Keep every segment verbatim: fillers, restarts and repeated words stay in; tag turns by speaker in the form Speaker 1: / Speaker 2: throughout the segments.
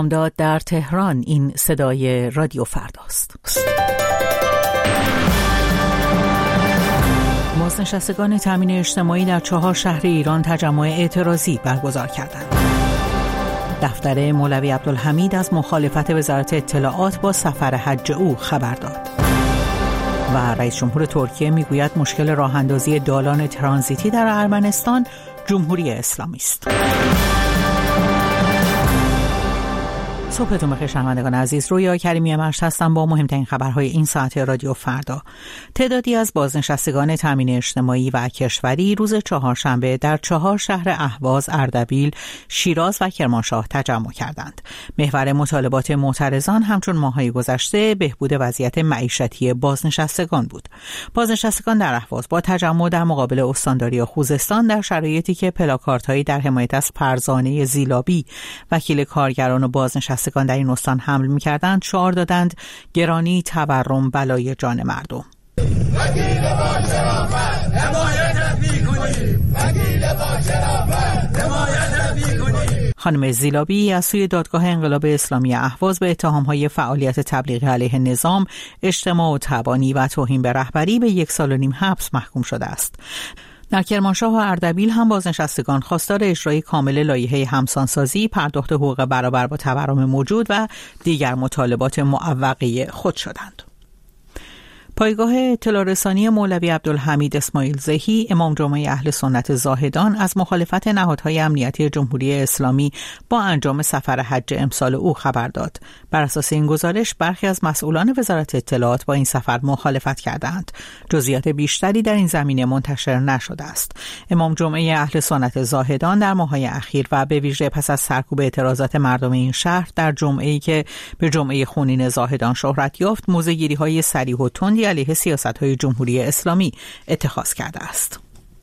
Speaker 1: داد در تهران. این صدای رادیو فرداست. بازنشستگان تامین اجتماعی در چهار شهر ایران تجمع اعتراضی برگزار کردند. دفتر مولوی عبدالحمید از مخالفت وزارت اطلاعات با سفر حج او خبر داد. و رئیس جمهور ترکیه میگوید مشکل راه اندازی دالان ترانزیتی در ارمنستان جمهوری اسلامی است. صبحتون بخیر شنوندگان عزیز، رویا کریمی مشت هستم با مهمترین خبرهای این ساعت رادیو فردا. تعدادی از بازنشستگان تامین اجتماعی و کشوری روز چهارشنبه در چهار شهر اهواز، اردبیل، شیراز و کرمانشاه تجمع کردند. محور مطالبات معترضان همچون ماه‌های گذشته بهبود وضعیت معیشتی بازنشستگان بود. بازنشستگان در اهواز با تجمع در مقابل استانداری خوزستان در شرایطی که پلاکاردهایی در حمایت از فرزانه زیلابی وکیل کارگران و بازنشستگان در این استان حمل می‌کردند شعار دادند گرانی، تورم، بلای جان مردم. وکیل با شرافت حمایت می‌کنیم، وکیل با شرافت حمایت می‌کنیم. خانم زیلابی از سوی دادگاه انقلاب اسلامی اهواز به اتهام‌های فعالیت تبلیغی علیه نظام، اجتماع و تبانی و توهین به رهبری به یک سال و نیم حبس محکوم شده است. در کرمانشاه و اردبیل هم بازنشستگان خواستار اجرای کامل لایحه همسانسازی، پرداخت حقوق برابر با تورم موجود و دیگر مطالبات معوقه خود شدند. پایگاه اطلاع رسانی مولوی عبدالحمید اسماعیل زهی، امام جمعه اهل سنت زاهدان، از مخالفت نهادهای امنیتی جمهوری اسلامی با انجام سفر حج امسال او خبر داد. بر اساس این گزارش برخی از مسئولان وزارت اطلاعات با این سفر مخالفت کردند. جزئیات بیشتری در این زمینه منتشر نشده است. امام جمعه اهل سنت زاهدان در ماه‌های اخیر و به ویژه پس از سرکوب اعتراضات مردم این شهر در جمعه‌ای که به جمعه خونین زاهدان شهرت یافت، موضع‌گیری‌های صریح و تندی علیه سیاست‌های جمهوری اسلامی اتخاذ کرده است.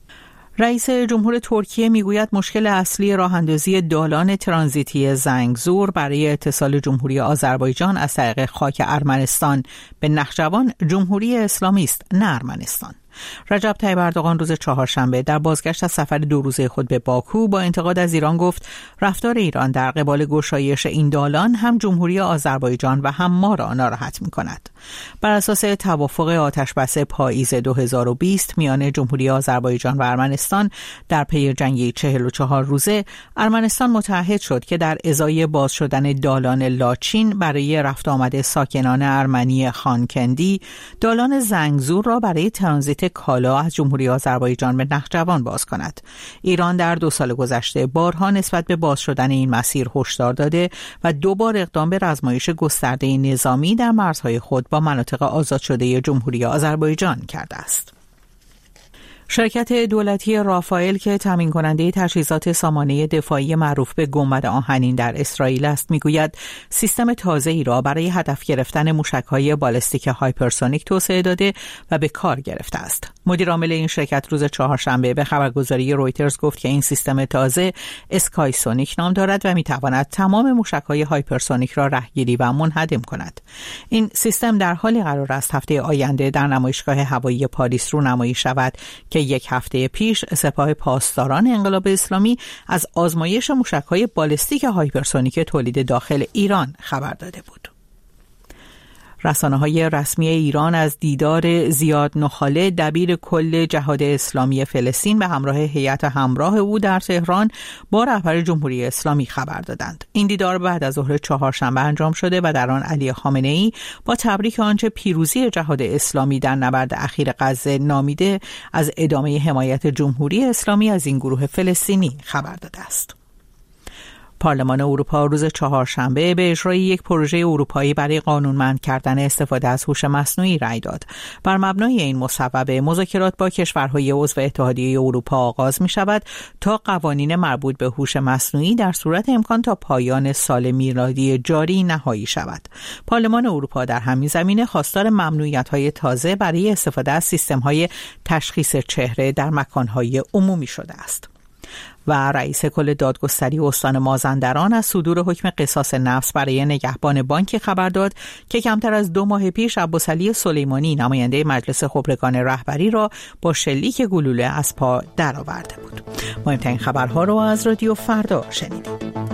Speaker 1: رئیس جمهور ترکیه میگوید مشکل اصلی راه‌اندازی دالان ترانزیتی زنگزور برای اتصال جمهوری آذربایجان از طریق خاک ارمنستان به نخجوان جمهوری اسلامی است، نه ارمنستان. رجب طیب اردوغان روز چهارشنبه در بازگشت از سفر دو روزه خود به باکو با انتقاد از ایران گفت رفتار ایران در قبال گشایش این دالان هم جمهوری آذربایجان و هم ما را ناراحت می‌کند. بر اساس توافق آتشبس پاییز دو هزار و بیست میان جمهوری آذربایجان و ارمنستان در پی جنگ چهل و چهار روزه، ارمنستان متعهد شد که در ازای باز شدن دالان لاچین برای رفت آمد ساکنان ارمنی خانکندی، دالان زنگزور را برای ترانزیت کالا از جمهوری آذربایجان به نخجوان باز کند. ایران در دو سال گذشته بارها نسبت به باز شدن این مسیر هشدار داده و دو بار اقدام به رزمایش گسترده نظامی در مرزهای خود با مناطق آزاد شده جمهوری آذربایجان کرده است. شرکت دولتی رافائل که تامین کننده تجهیزات سامانه دفاعی معروف به گنبد آهنین در اسرائیل است، میگوید سیستم تازه‌ای را برای هدف گرفتن موشک‌های بالستیک هایپرسونیک توسعه داده و به کار گرفته است. مدیر عامل این شرکت روز چهارشنبه به خبرگزاری رویترز گفت که این سیستم تازه اسکای سونیک نام دارد و میتواند تمام موشک‌های هایپرسونیک را رهگیری و منهدم کند. این سیستم در حالی قرار است هفته آینده در نمایشگاه هوایی پاریس رونمایی شود که یک هفته پیش سپاه پاسداران انقلاب اسلامی از آزمایش موشک‌های بالستیک هایپرسونیک تولید داخل ایران خبر داده بود. رسانه‌های رسمی ایران از دیدار زیاد نخاله، دبیر کل جهاد اسلامی فلسطین، به همراه هیئت همراه او در تهران با رهبر جمهوری اسلامی خبر دادند. این دیدار بعد از ظهر چهارشنبه انجام شده و در آن علی خامنه‌ای با تبریک آنچه پیروزی جهاد اسلامی در نبرد اخیر غزه نامیده از ادامه حمایت جمهوری اسلامی از این گروه فلسطینی خبر داده است. پارلمان اروپا روز چهارشنبه به اجرای یک پروژه اروپایی برای قانونمند کردن استفاده از هوش مصنوعی رأی داد. بر مبنای این مصوبه مذاکرات با کشورهای عضو اتحادیه اروپا آغاز می شود تا قوانین مربوط به هوش مصنوعی در صورت امکان تا پایان سال میلادی جاری نهایی شود. پارلمان اروپا در همین زمینه خواستار ممنوعیت‌های تازه برای استفاده از سیستم‌های تشخیص چهره در مکان‌های عمومی شده است. و رئیس کل دادگستری استان مازندران از صدور حکم قصاص نفس برای نگهبان بانکی خبر داد که کمتر از دو ماه پیش عباسعلی سلیمانی نماینده مجلس خبرگان رهبری را با شلیک گلوله از پا درآورده بود. مهمترین خبرها را از رادیو فردا شنیدید.